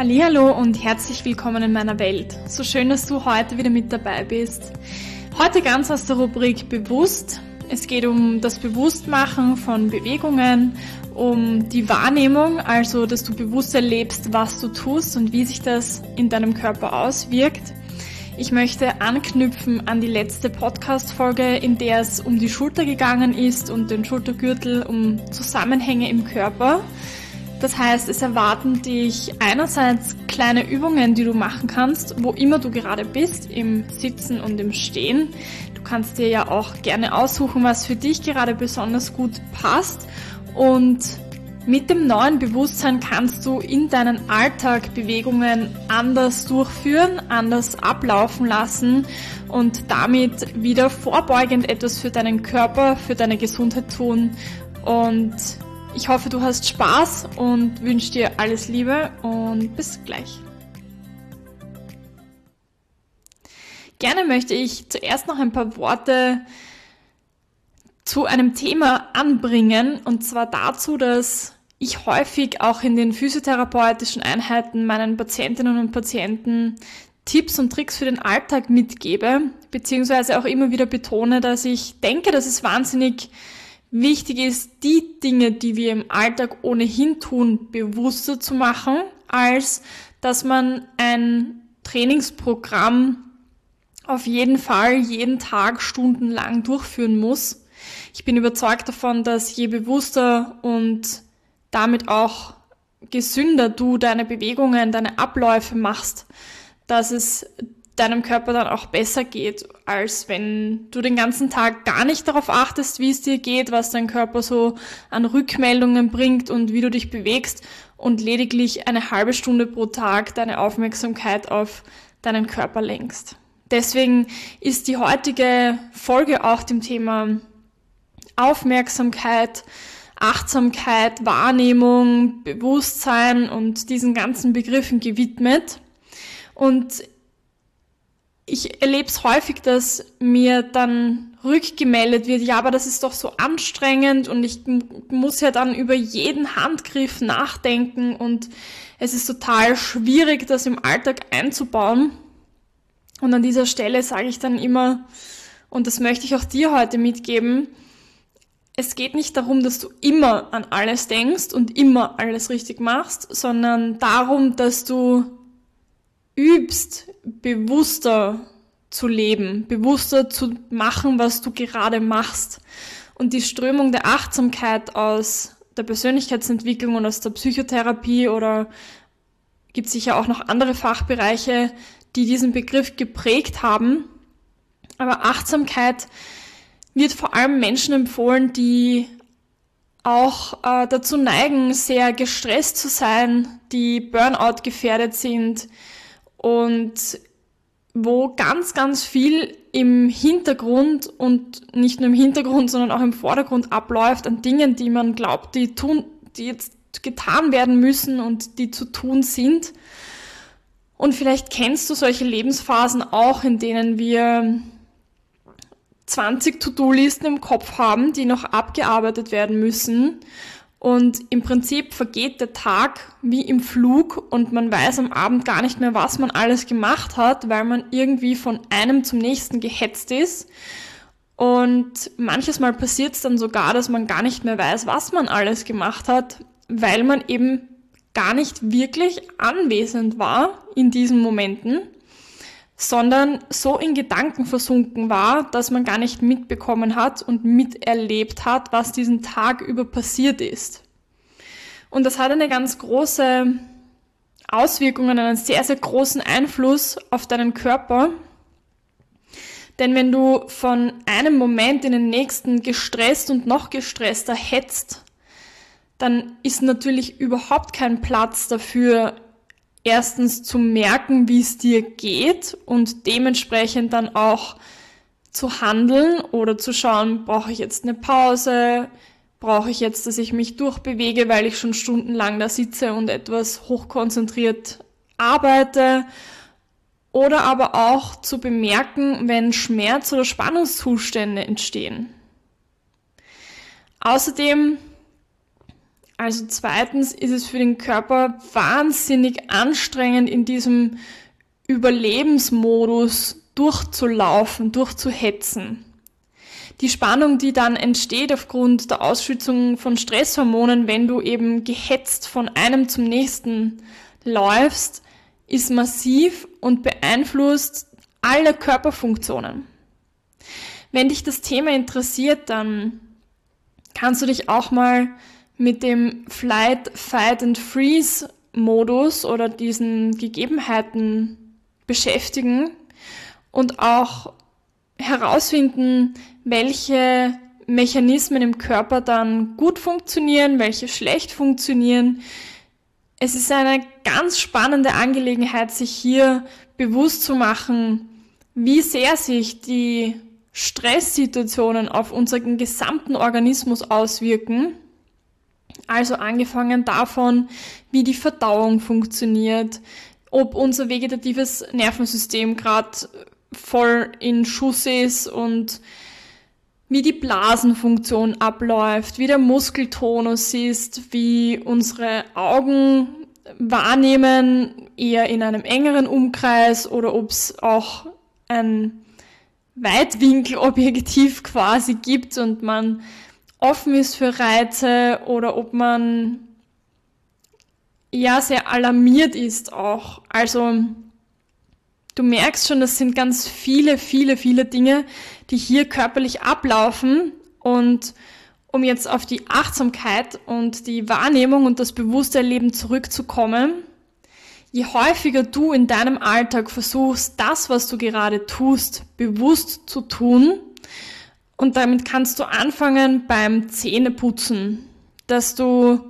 Hallihallo und herzlich willkommen in meiner Welt. So schön, dass du heute wieder mit dabei bist. Heute ganz aus der Rubrik Bewusst. Es geht um das Bewusstmachen von Bewegungen, um die Wahrnehmung, also dass du bewusst erlebst, was du tust und wie sich das in deinem Körper auswirkt. Ich möchte anknüpfen an die letzte Podcast-Folge, in der es um die Schulter gegangen ist und den Schultergürtel, um Zusammenhänge im Körper. Das heißt, es erwarten dich einerseits kleine Übungen, die du machen kannst, wo immer du gerade bist, im Sitzen und im Stehen. Du kannst dir ja auch gerne aussuchen, was für dich gerade besonders gut passt. Und mit dem neuen Bewusstsein kannst du in deinen Alltag Bewegungen anders durchführen, anders ablaufen lassen und damit wieder vorbeugend etwas für deinen Körper, für deine Gesundheit tun. Und ich hoffe, du hast Spaß und wünsche dir alles Liebe und bis gleich. Gerne möchte ich zuerst noch ein paar Worte zu einem Thema anbringen, und zwar dazu, dass ich häufig auch in den physiotherapeutischen Einheiten meinen Patientinnen und Patienten Tipps und Tricks für den Alltag mitgebe, beziehungsweise auch immer wieder betone, dass ich denke, dass es wahnsinnig wichtig ist, die Dinge, die wir im Alltag ohnehin tun, bewusster zu machen, als dass man ein Trainingsprogramm auf jeden Fall jeden Tag stundenlang durchführen muss. Ich bin überzeugt davon, dass je bewusster und damit auch gesünder du deine Bewegungen, deine Abläufe machst, dass es deinem Körper dann auch besser geht, als wenn du den ganzen Tag gar nicht darauf achtest, wie es dir geht, was dein Körper so an Rückmeldungen bringt und wie du dich bewegst und lediglich eine halbe Stunde pro Tag deine Aufmerksamkeit auf deinen Körper lenkst. Deswegen ist die heutige Folge auch dem Thema Aufmerksamkeit, Achtsamkeit, Wahrnehmung, Bewusstsein und diesen ganzen Begriffen gewidmet. Und ich erlebe es häufig, dass mir dann rückgemeldet wird, ja, aber das ist doch so anstrengend und ich muss ja dann über jeden Handgriff nachdenken und es ist total schwierig, das im Alltag einzubauen. Und an dieser Stelle sage ich dann immer, und das möchte ich auch dir heute mitgeben, es geht nicht darum, dass du immer an alles denkst und immer alles richtig machst, sondern darum, dass du übst, bewusster zu leben, bewusster zu machen, was du gerade machst. Und die Strömung der Achtsamkeit aus der Persönlichkeitsentwicklung und aus der Psychotherapie oder gibt es sicher auch noch andere Fachbereiche, die diesen Begriff geprägt haben. Aber Achtsamkeit wird vor allem Menschen empfohlen, die auch dazu neigen, sehr gestresst zu sein, die Burnout gefährdet sind, und wo ganz, ganz viel im Hintergrund und nicht nur im Hintergrund, sondern auch im Vordergrund abläuft an Dingen, die man glaubt, die jetzt getan werden müssen und die zu tun sind. Und vielleicht kennst du solche Lebensphasen auch, in denen wir 20 To-Do-Listen im Kopf haben, die noch abgearbeitet werden müssen. Und im Prinzip vergeht der Tag wie im Flug und man weiß am Abend gar nicht mehr, was man alles gemacht hat, weil man irgendwie von einem zum nächsten gehetzt ist. Und manches Mal passiert es dann sogar, dass man gar nicht mehr weiß, was man alles gemacht hat, weil man eben gar nicht wirklich anwesend war in diesen Momenten, sondern so in Gedanken versunken war, dass man gar nicht mitbekommen hat und miterlebt hat, was diesen Tag über passiert ist. Und das hat eine ganz große Auswirkung, einen sehr, sehr großen Einfluss auf deinen Körper. Denn wenn du von einem Moment in den nächsten gestresst und noch gestresster hetzt, dann ist natürlich überhaupt kein Platz dafür, erstens zu merken, wie es dir geht und dementsprechend dann auch zu handeln oder zu schauen, brauche ich jetzt eine Pause, brauche ich jetzt, dass ich mich durchbewege, weil ich schon stundenlang da sitze und etwas hochkonzentriert arbeite, oder aber auch zu bemerken, wenn Schmerz- oder Spannungszustände entstehen. Außerdem Also zweitens ist es für den Körper wahnsinnig anstrengend, in diesem Überlebensmodus durchzulaufen, durchzuhetzen. Die Spannung, die dann entsteht aufgrund der Ausschüttung von Stresshormonen, wenn du eben gehetzt von einem zum nächsten läufst, ist massiv und beeinflusst alle Körperfunktionen. Wenn dich das Thema interessiert, dann kannst du dich auch mal mit dem Flight, Fight and Freeze Modus oder diesen Gegebenheiten beschäftigen und auch herausfinden, welche Mechanismen im Körper dann gut funktionieren, welche schlecht funktionieren. Es ist eine ganz spannende Angelegenheit, sich hier bewusst zu machen, wie sehr sich die Stresssituationen auf unseren gesamten Organismus auswirken. Also angefangen davon, wie die Verdauung funktioniert, ob unser vegetatives Nervensystem gerade voll in Schuss ist und wie die Blasenfunktion abläuft, wie der Muskeltonus ist, wie unsere Augen wahrnehmen, eher in einem engeren Umkreis oder ob es auch ein Weitwinkelobjektiv quasi gibt und man offen ist für Reize oder ob man ja sehr alarmiert ist auch. Also du merkst schon, das sind ganz viele Dinge, die hier körperlich ablaufen. Und um jetzt auf die Achtsamkeit und die Wahrnehmung und das bewusste Erleben zurückzukommen, je häufiger du in deinem Alltag versuchst, das, was du gerade tust, bewusst zu tun, und damit kannst du anfangen beim Zähneputzen, dass du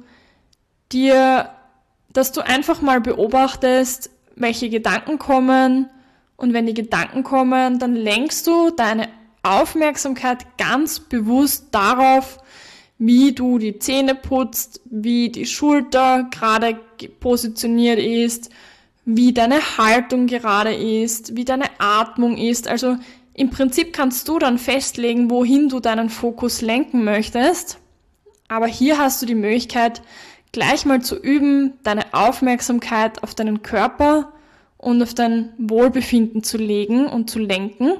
einfach mal beobachtest, welche Gedanken kommen, und wenn die Gedanken kommen, dann lenkst du deine Aufmerksamkeit ganz bewusst darauf, wie du die Zähne putzt, wie die Schulter gerade positioniert ist, wie deine Haltung gerade ist, wie deine Atmung ist. Also im Prinzip kannst du dann festlegen, wohin du deinen Fokus lenken möchtest. Aber hier hast du die Möglichkeit, gleich mal zu üben, deine Aufmerksamkeit auf deinen Körper und auf dein Wohlbefinden zu legen und zu lenken,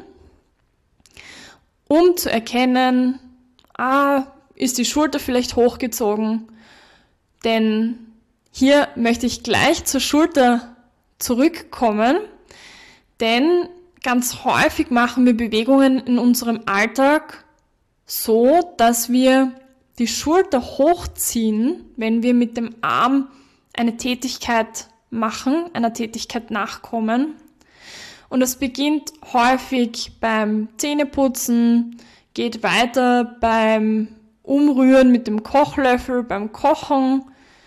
um zu erkennen, ist die Schulter vielleicht hochgezogen? Denn hier möchte ich gleich zur Schulter zurückkommen, denn ganz häufig machen wir Bewegungen in unserem Alltag so, dass wir die Schulter hochziehen, wenn wir mit dem Arm eine Tätigkeit machen, einer Tätigkeit nachkommen. Und das beginnt häufig beim Zähneputzen, geht weiter beim Umrühren mit dem Kochlöffel, beim Kochen,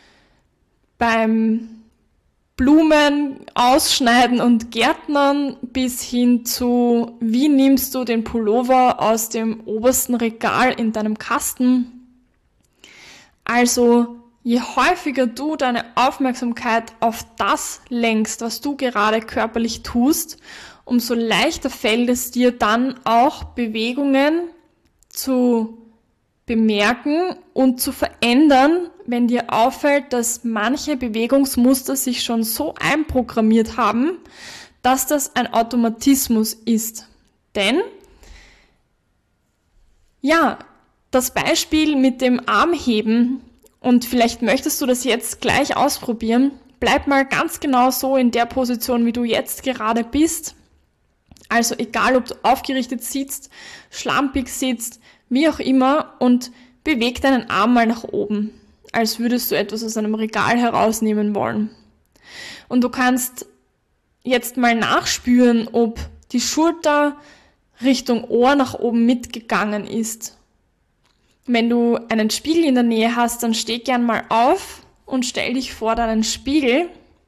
beim Blumen ausschneiden und gärtnern, bis hin zu, wie nimmst du den Pullover aus dem obersten Regal in deinem Kasten. Also je häufiger du deine Aufmerksamkeit auf das lenkst, was du gerade körperlich tust, umso leichter fällt es dir dann auch Bewegungen zu bemerken und zu verändern, wenn dir auffällt, dass manche Bewegungsmuster sich schon so einprogrammiert haben, dass das ein Automatismus ist. Denn, ja, das Beispiel mit dem Armheben, und vielleicht möchtest du das jetzt gleich ausprobieren, bleib mal ganz genau so in der Position, wie du jetzt gerade bist. Also egal, ob du aufgerichtet sitzt, schlampig sitzt, wie auch immer, und beweg deinen Arm mal nach oben, als würdest du etwas aus einem Regal herausnehmen wollen. Und du kannst jetzt mal nachspüren, ob die Schulter Richtung Ohr nach oben mitgegangen ist. Wenn du einen Spiegel in der Nähe hast, dann steh gern mal auf und stell dich vor deinen Spiegel.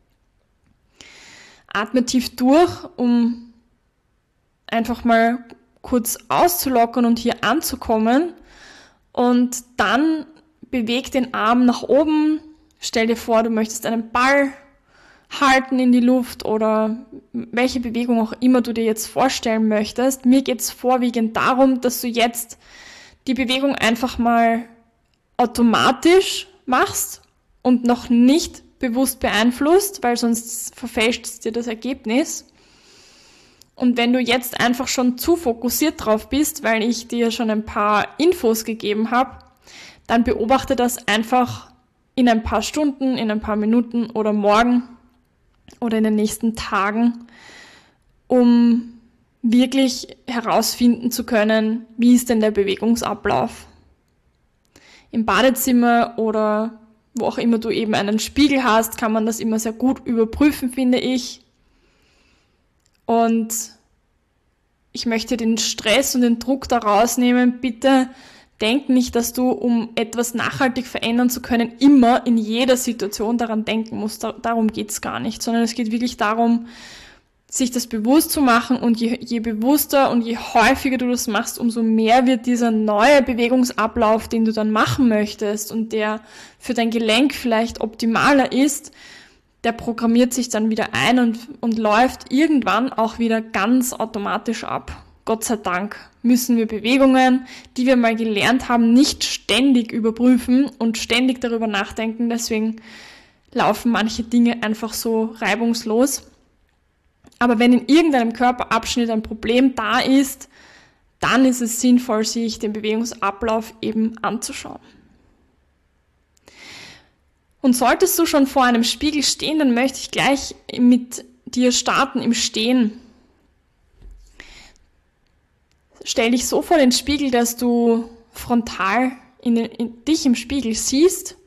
Atme tief durch, um einfach mal kurz auszulockern und hier anzukommen. Und dann beweg den Arm nach oben. Stell dir vor, du möchtest einen Ball halten in die Luft oder welche Bewegung auch immer du dir jetzt vorstellen möchtest. Mir geht es vorwiegend darum, dass du jetzt die Bewegung einfach mal automatisch machst und noch nicht bewusst beeinflusst, weil sonst verfälscht es dir das Ergebnis. Und wenn du jetzt einfach schon zu fokussiert drauf bist, weil ich dir schon ein paar Infos gegeben habe, dann beobachte das einfach in ein paar Stunden, in ein paar Minuten oder morgen oder in den nächsten Tagen, um wirklich herausfinden zu können, wie ist denn der Bewegungsablauf. Im Badezimmer oder wo auch immer du eben einen Spiegel hast, kann man das immer sehr gut überprüfen, finde ich. Und ich möchte den Stress und den Druck da rausnehmen. Bitte denk nicht, dass du, um etwas nachhaltig verändern zu können, immer in jeder Situation daran denken musst. Darum geht's gar nicht, sondern es geht wirklich darum, sich das bewusst zu machen, und je bewusster und je häufiger du das machst, umso mehr wird dieser neue Bewegungsablauf, den du dann machen möchtest und der für dein Gelenk vielleicht optimaler ist, der programmiert sich dann wieder ein und läuft irgendwann auch wieder ganz automatisch ab. Gott sei Dank müssen wir Bewegungen, die wir mal gelernt haben, nicht ständig überprüfen und ständig darüber nachdenken. Deswegen laufen manche Dinge einfach so reibungslos. Aber wenn in irgendeinem Körperabschnitt ein Problem da ist, dann ist es sinnvoll, sich den Bewegungsablauf eben anzuschauen. Und solltest du schon vor einem Spiegel stehen, dann möchte ich gleich mit dir starten im Stehen. Stell dich so vor den Spiegel, dass du frontal in dich im Spiegel siehst.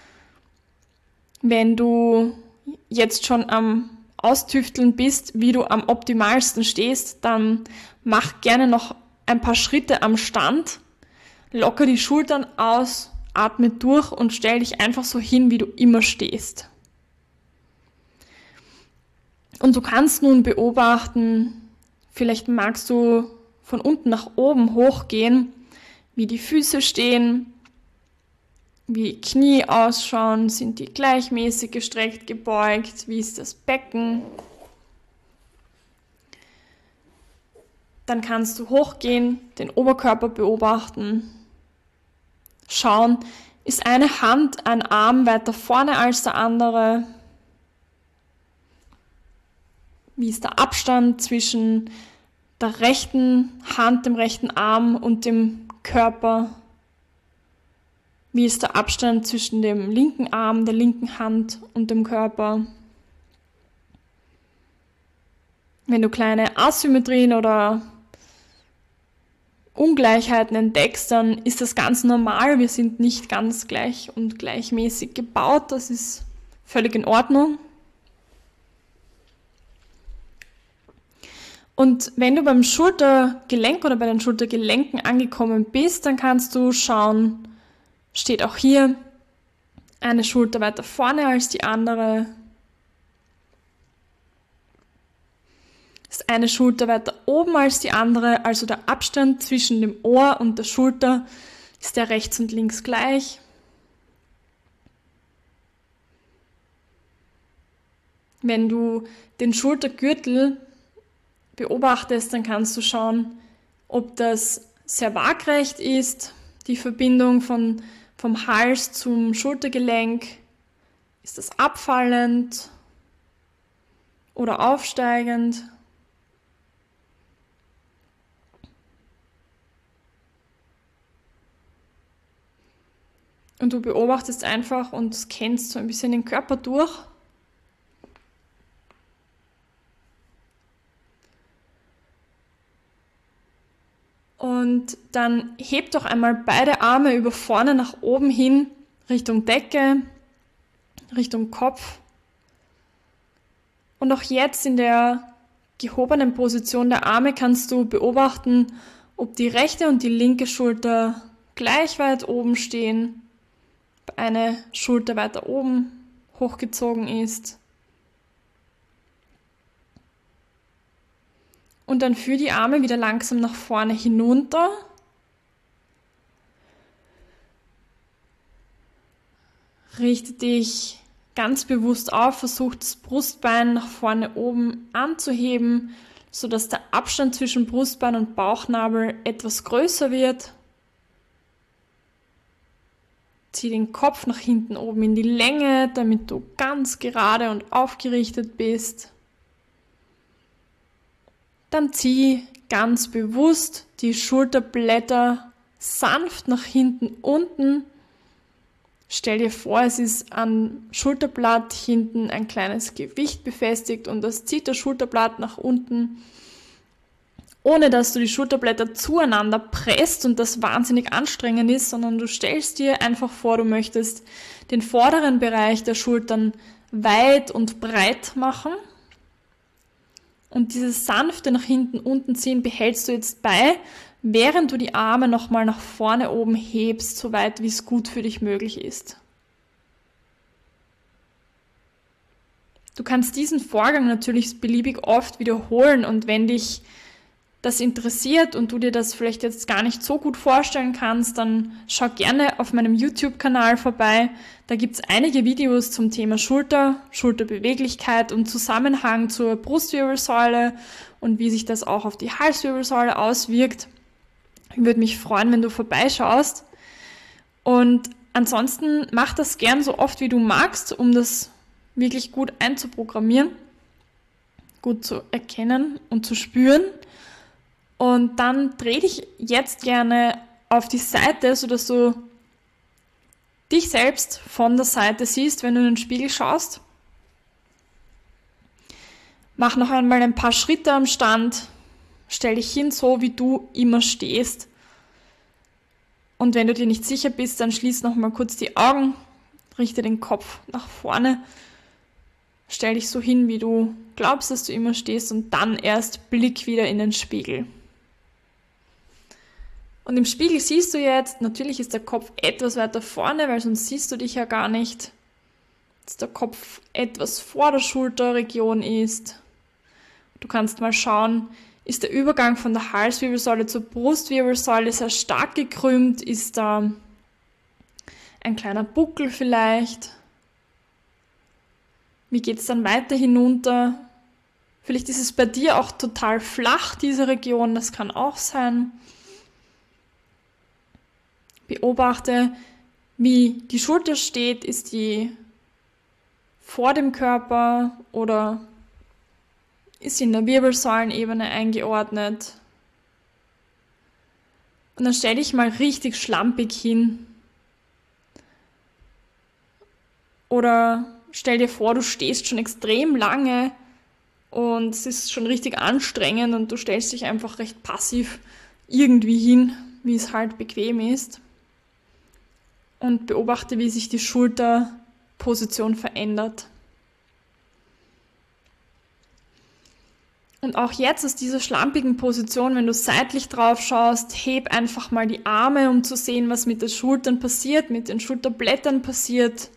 Wenn du jetzt schon am Austüfteln bist, wie du am optimalsten stehst, dann mach gerne noch ein paar Schritte am Stand, locker die Schultern aus, atme durch und stell dich einfach so hin, wie du immer stehst. Und du kannst nun beobachten, vielleicht magst du von unten nach oben hochgehen, wie die Füße stehen, wie die Knie ausschauen, sind die gleichmäßig gestreckt, gebeugt, wie ist das Becken. Dann kannst du hochgehen, den Oberkörper beobachten, schauen, ist eine Hand, ein Arm weiter vorne als der andere? Wie ist der Abstand zwischen der rechten Hand, dem rechten Arm und dem Körper? Wie ist der Abstand zwischen dem linken Arm, der linken Hand und dem Körper? Wenn du kleine Asymmetrien oder Ungleichheiten entdeckst, dann ist das ganz normal. Wir sind nicht ganz gleich und gleichmäßig gebaut. Das ist völlig in Ordnung. Und wenn du beim Schultergelenk oder bei den Schultergelenken angekommen bist, dann kannst du schauen, steht auch hier eine Schulter weiter vorne als die andere? Ist eine Schulter weiter oben als die andere? Also der Abstand zwischen dem Ohr und der Schulter, ist der rechts und links gleich? Wenn du den Schultergürtel beobachtest, dann kannst du schauen, ob das sehr waagrecht ist, die Verbindung vom Hals zum Schultergelenk. Ist das abfallend oder aufsteigend? Und du beobachtest einfach und scannst so ein bisschen den Körper durch. Und dann heb doch einmal beide Arme über vorne nach oben hin, Richtung Decke, Richtung Kopf. Und auch jetzt in der gehobenen Position der Arme kannst du beobachten, ob die rechte und die linke Schulter gleich weit oben stehen, ob eine Schulter weiter oben hochgezogen ist. Und dann führ die Arme wieder langsam nach vorne hinunter. Richte dich ganz bewusst auf, versuch das Brustbein nach vorne oben anzuheben, sodass der Abstand zwischen Brustbein und Bauchnabel etwas größer wird. Zieh den Kopf nach hinten oben in die Länge, damit du ganz gerade und aufgerichtet bist. Dann zieh ganz bewusst die Schulterblätter sanft nach hinten unten. Stell dir vor, es ist am Schulterblatt hinten ein kleines Gewicht befestigt und das zieht das Schulterblatt nach unten, ohne dass du die Schulterblätter zueinander presst und das wahnsinnig anstrengend ist, sondern du stellst dir einfach vor, du möchtest den vorderen Bereich der Schultern weit und breit machen. Und dieses sanfte nach hinten unten ziehen behältst du jetzt bei, während du die Arme nochmal nach vorne oben hebst, so weit wie es gut für dich möglich ist. Du kannst diesen Vorgang natürlich beliebig oft wiederholen und wenn dich das interessiert und du dir das vielleicht jetzt gar nicht so gut vorstellen kannst, dann schau gerne auf meinem YouTube-Kanal vorbei. Da gibt es einige Videos zum Thema Schulter, Schulterbeweglichkeit und Zusammenhang zur Brustwirbelsäule und wie sich das auch auf die Halswirbelsäule auswirkt. Ich würde mich freuen, wenn du vorbeischaust. Und ansonsten mach das gern so oft, wie du magst, um das wirklich gut einzuprogrammieren, gut zu erkennen und zu spüren. Und dann dreh dich jetzt gerne auf die Seite, sodass du dich selbst von der Seite siehst, wenn du in den Spiegel schaust. Mach noch einmal ein paar Schritte am Stand. Stell dich hin, so wie du immer stehst. Und wenn du dir nicht sicher bist, dann schließ noch mal kurz die Augen, richte den Kopf nach vorne. Stell dich so hin, wie du glaubst, dass du immer stehst und dann erst Blick wieder in den Spiegel. Und im Spiegel siehst du jetzt, natürlich ist der Kopf etwas weiter vorne, weil sonst siehst du dich ja gar nicht, dass der Kopf etwas vor der Schulterregion ist. Du kannst mal schauen, ist der Übergang von der Halswirbelsäule zur Brustwirbelsäule sehr stark gekrümmt, ist da ein kleiner Buckel vielleicht. Wie geht es dann weiter hinunter? Vielleicht ist es bei dir auch total flach, diese Region, das kann auch sein. Beobachte, wie die Schulter steht, ist die vor dem Körper oder ist sie in der Wirbelsäulenebene eingeordnet. Und dann stell dich mal richtig schlampig hin. Oder stell dir vor, du stehst schon extrem lange und es ist schon richtig anstrengend und du stellst dich einfach recht passiv irgendwie hin, wie es halt bequem ist. Und beobachte, wie sich die Schulterposition verändert. Und auch jetzt aus dieser schlampigen Position, wenn du seitlich drauf schaust, heb einfach mal die Arme, um zu sehen, was mit den Schultern passiert, mit den Schulterblättern passiert.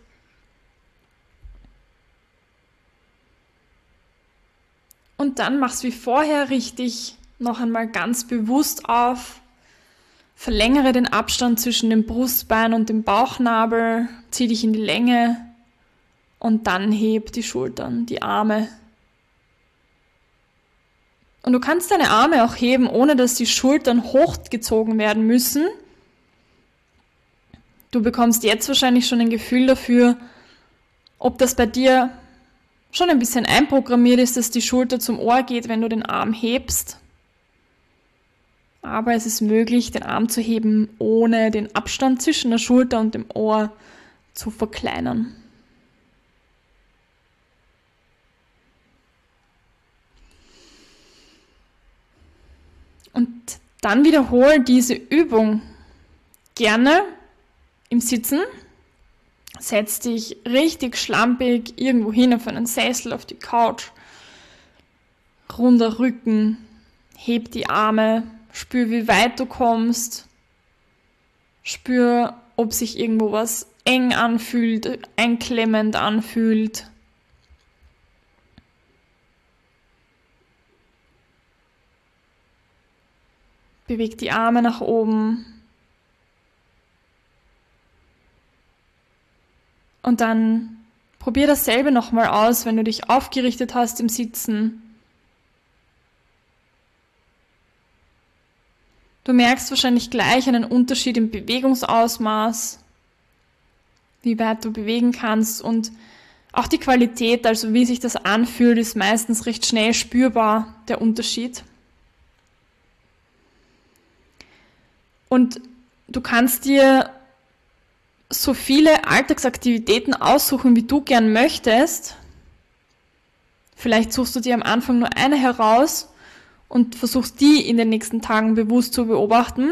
Und dann mach's wie vorher richtig noch einmal ganz bewusst auf. Verlängere den Abstand zwischen dem Brustbein und dem Bauchnabel, zieh dich in die Länge und dann heb die Schultern, die Arme. Und du kannst deine Arme auch heben, ohne dass die Schultern hochgezogen werden müssen. Du bekommst jetzt wahrscheinlich schon ein Gefühl dafür, ob das bei dir schon ein bisschen einprogrammiert ist, dass die Schulter zum Ohr geht, wenn du den Arm hebst. Aber es ist möglich, den Arm zu heben, ohne den Abstand zwischen der Schulter und dem Ohr zu verkleinern. Und dann wiederhole diese Übung gerne im Sitzen. Setz dich richtig schlampig irgendwo hin auf einen Sessel, auf die Couch. Runder Rücken, heb die Arme. Spür, wie weit du kommst. Spür, ob sich irgendwo was eng anfühlt, einklemmend anfühlt. Beweg die Arme nach oben. Und dann probier dasselbe nochmal aus, wenn du dich aufgerichtet hast im Sitzen. Du merkst wahrscheinlich gleich einen Unterschied im Bewegungsausmaß. wie weit du bewegen kannst, und auch die Qualität, also wie sich das anfühlt, ist meistens recht schnell spürbar, der Unterschied. Und du kannst dir so viele Alltagsaktivitäten aussuchen, wie du gern möchtest. Vielleicht suchst du dir am Anfang nur eine heraus und versuchst die in den nächsten Tagen bewusst zu beobachten.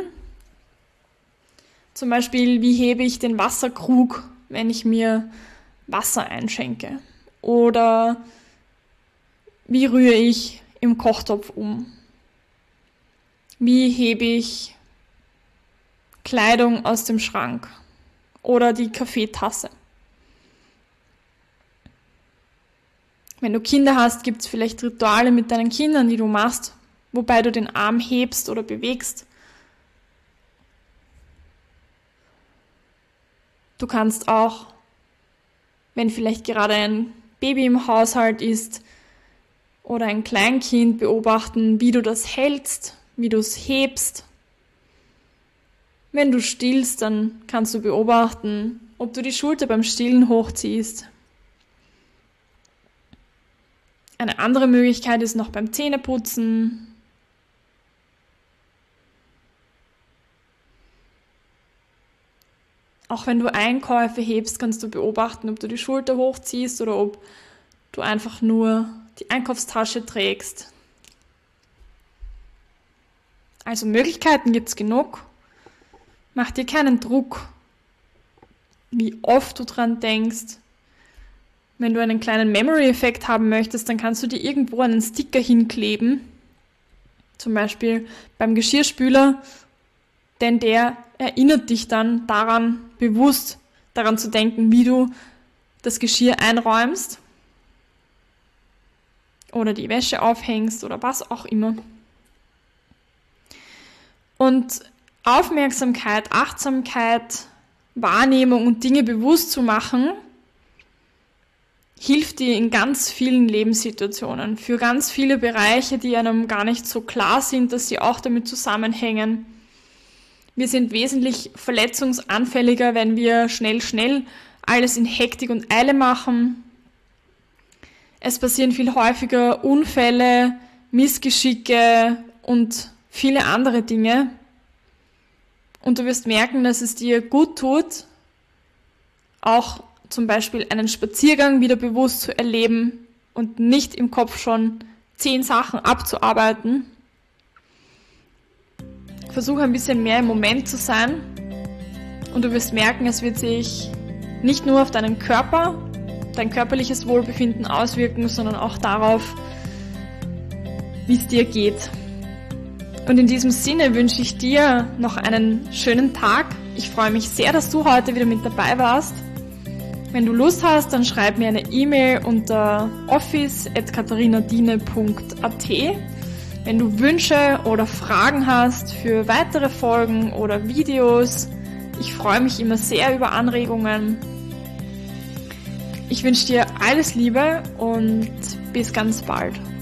Zum Beispiel, wie hebe ich den Wasserkrug, wenn ich mir Wasser einschenke? Oder wie rühre ich im Kochtopf um? Wie hebe ich Kleidung aus dem Schrank oder die Kaffeetasse? Wenn du Kinder hast, gibt es vielleicht Rituale mit deinen Kindern, die du machst, wobei du den Arm hebst oder bewegst. Du kannst auch, wenn vielleicht gerade ein Baby im Haushalt ist oder ein Kleinkind, beobachten, wie du das hältst, wie du es hebst. Wenn du stillst, dann kannst du beobachten, ob du die Schulter beim Stillen hochziehst. Eine andere Möglichkeit ist noch beim Zähneputzen. Auch wenn du Einkäufe hebst, kannst du beobachten, ob du die Schulter hochziehst oder ob du einfach nur die Einkaufstasche trägst. Also Möglichkeiten gibt es genug. Mach dir keinen Druck, wie oft du dran denkst. Wenn du einen kleinen Memory-Effekt haben möchtest, dann kannst du dir irgendwo einen Sticker hinkleben. Zum Beispiel beim Geschirrspüler, denn der erinnert dich dann daran, bewusst daran zu denken, wie du das Geschirr einräumst oder die Wäsche aufhängst oder was auch immer. Und Aufmerksamkeit, Achtsamkeit, Wahrnehmung und Dinge bewusst zu machen, hilft dir in ganz vielen Lebenssituationen, für ganz viele Bereiche, die einem gar nicht so klar sind, dass sie auch damit zusammenhängen. Wir sind wesentlich verletzungsanfälliger, wenn wir schnell alles in Hektik und Eile machen. Es passieren viel häufiger Unfälle, Missgeschicke und viele andere Dinge. Und du wirst merken, dass es dir gut tut, auch zum Beispiel einen Spaziergang wieder bewusst zu erleben und nicht im Kopf schon 10 Sachen abzuarbeiten. Versuche ein bisschen mehr im Moment zu sein und du wirst merken, es wird sich nicht nur auf deinen Körper, dein körperliches Wohlbefinden auswirken, sondern auch darauf, wie es dir geht. Und in diesem Sinne wünsche ich dir noch einen schönen Tag. Ich freue mich sehr, dass du heute wieder mit dabei warst. Wenn du Lust hast, dann schreib mir eine E-Mail unter office@katharinadine.at. Wenn du Wünsche oder Fragen hast für weitere Folgen oder Videos, ich freue mich immer sehr über Anregungen. Ich wünsche dir alles Liebe und bis ganz bald.